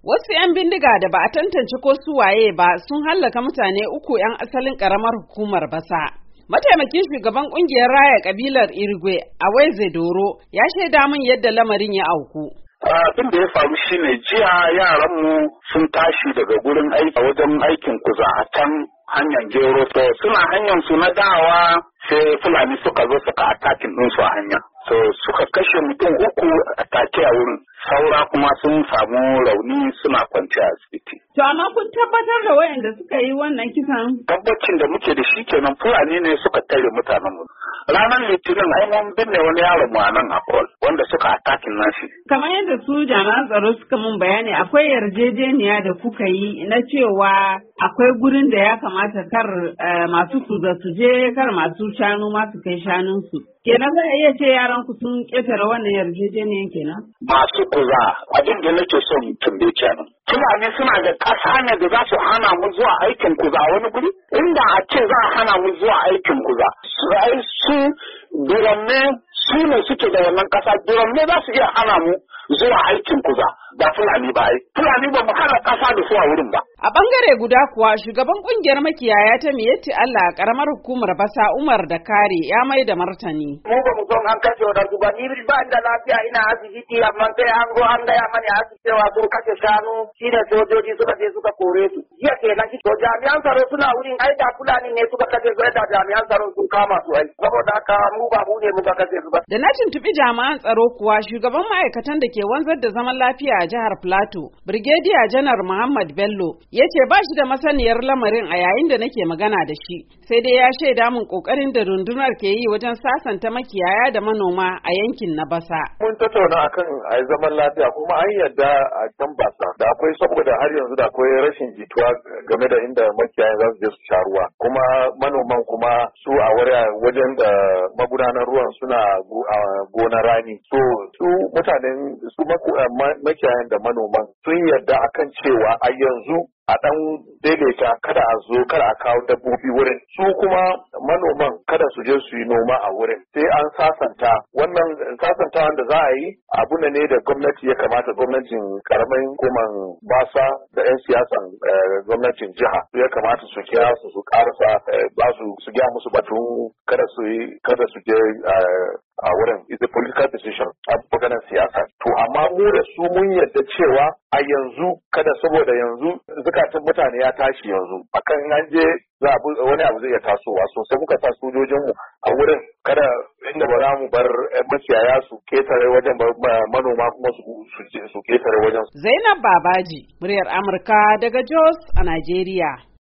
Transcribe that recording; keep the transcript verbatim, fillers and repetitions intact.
Wasu 'yan bindiga da ba a tantance ko su waye ba sun hallaka mutane uku 'yan asalin ƙaramar hukumar Basa. Mataimakin shugaban ƙungiyar raya ƙabilar Irigwe, Aweze Doro, ya shaida min yadda lamarin ya auku. Abin da ya faru shine jiya yaranmu sun tashi daga gurin aiki a wajen aikin kuza a can hanyar Gero. To suna hanyar su na dawa sai Fulani suka zo suka atakin ɗinsu a hanya. So suka kashe mutum uku a take a wurin. Saura kuma sun samu rauni suna kwanci a asibiti. To amma kun tabbatar da wayanda suka yi wannan kisan? Tabbacin da muke da shi kenan Fulani ne suka tare mutanen mu. Ranar Litinin ai mun binne wani yaron mu a nan a Kol wanda suka atakin nashi. Kamar yadda su jami'an tsaro suka mun bayani akwai yarjejeniya da kuka yi na cewa akwai gurin da ya kamata kar masu kuza su je kar masu shanu ma su kai shanunsu. Kenan za a iya ce yaran ku sun ƙetare wannan yarjejeniyan kenan? Masu kuza abin da nake son tambaye kenan. Fulani suna da ƙasa ne da za su hana mu zuwa aikin kuza wani guri? Inda a ce za a hana mu zuwa aikin kuza. Su biranne su ne suke da wannan ƙasa. Biranne za su iya hana mu zuwa aikin kuza. Da Fulani ba ai. Fulani ba mu hana ƙasa da su a wurin ba. A bangare guda kuwa shugaban kungiyar makiyaya ta Miyetti Allah a karamar hukumar Basa Umar da Kare ya mai da martani. Mu ba mu son an kashe wa ba ni ba da lafiya ina asibiti amma sai an zo an gaya mani asibiti cewa sun kashe shanu shine sojoji suka je suka kore su. Jiya kenan to jami'an tsaro suna wurin ai da Fulani ne suka kashe su da jami'an tsaro sun kama su ai. Saboda haka mu ba mu ne muka kashe su ba. Da na tuntubi jami'an tsaro kuwa shugaban ma'aikatan da ke wanzar da zaman lafiya a jihar Plateau, Brigadier Janar Muhammad Bello, ya ce ba shi da masaniyar lamarin a yayin da nake magana da shi, sai dai ya shaida min kokarin da rundunar ke yi wajen sasanta makiyaya da manoma a yankin na Basa. Mun tattauna akan a zaman lafiya kuma an yarda a can Basa da akwai saboda har yanzu da akwai rashin jituwa game da inda makiyaya za su je su sha ruwa, kuma manoman kuma su a wajen da magudanar ruwan suna gona rani. So su mutanen su makiyayan da manoman sun yarda akan cewa a yanzu a ɗan daidaita kada a zo kada a kawo dabbobi wurin, su kuma manoman kada su je su yi noma a wurin, sai an sasanta. Wannan sasantawan da za a yi abu ne da gwamnati ya kamata gwamnatin karamin hukumar Basa da 'yan siyasan gwamnatin jiha ya kamata su kira su su karasa ba su su gya musu batun kada su yi kada su je a wurin. It's a political decision a maganar siyasa. To amma mu da su mun yarda cewa a yanzu kada saboda yanzu zukatan mutane ya tashi yanzu akan an je za a wani abu zai iya tasowa sosai muka sa sojojinmu a wurin kada inda ba za mu bar makiyaya su ketare wajen manoma kuma su ketare wajen. Zainab Babaji, muryar Amurka daga Jos a Najeriya.